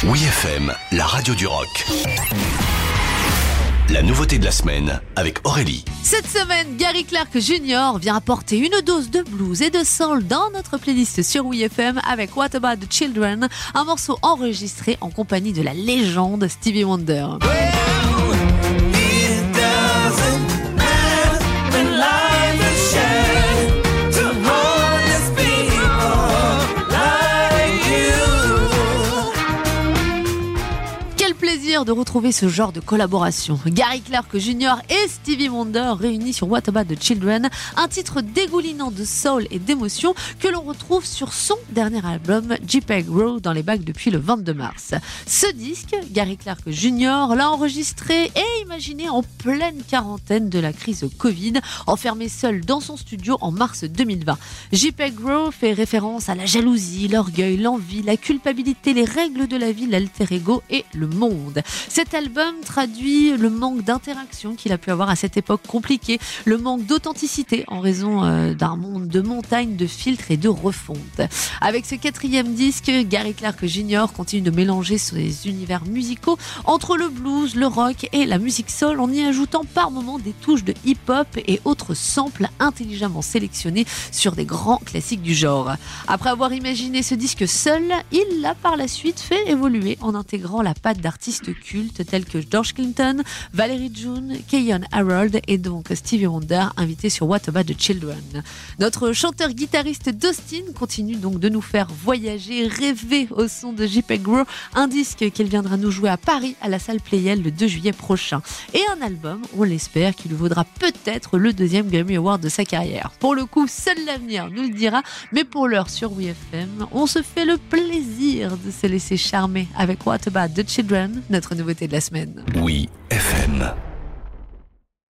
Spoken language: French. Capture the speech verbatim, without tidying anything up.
Oui F M, la radio du rock. La nouveauté de la semaine avec Aurélie. Cette semaine, Gary Clark Junior vient apporter une dose de blues et de soul dans notre playlist sur Oui F M avec What About the Children, un morceau enregistré en compagnie de la légende Stevie Wonder. Plaisir de retrouver ce genre de collaboration. Gary Clark Junior et Stevie Wonder réunis sur What About the Children, un titre dégoulinant de soul et d'émotion que l'on retrouve sur son dernier album J P E G Row dans les bacs depuis le vingt-deux mars. Ce disque, Gary Clark Junior l'a enregistré et imaginé en pleine quarantaine de la crise Covid, enfermé seul dans son studio en mars deux mille vingt. J P E G Row fait référence à la jalousie, l'orgueil, l'envie, la culpabilité, les règles de la vie, l'alter ego et le monde. Cet album traduit le manque d'interaction qu'il a pu avoir à cette époque compliquée, le manque d'authenticité en raison euh, d'un monde de montagnes, de filtres et de refonte. Avec ce quatrième disque, Gary Clark Junior continue de mélanger ses univers musicaux entre le blues, le rock et la musique soul, en y ajoutant par moments des touches de hip-hop et autres samples intelligemment sélectionnés sur des grands classiques du genre. Après avoir imaginé ce disque seul, il l'a par la suite fait évoluer en intégrant la patte d'artistes cultes tels que George Clinton, Valerie June, Keyon Harold et donc Stevie Wonder, invité sur What About the Children. Notre chanteur-guitariste Dustin continue donc de nous faire voyager, rêver au son de J P E G Row, un disque qu'il viendra nous jouer à Paris à la salle Playel le deux juillet prochain. Et un album, on l'espère, qui lui vaudra peut-être le deuxième Grammy Award de sa carrière. Pour le coup, seul l'avenir nous le dira, mais pour l'heure sur Oui F M, on se fait le plaisir de se laisser charmer avec What About the Children, notre nouveauté de la semaine. Oui F M.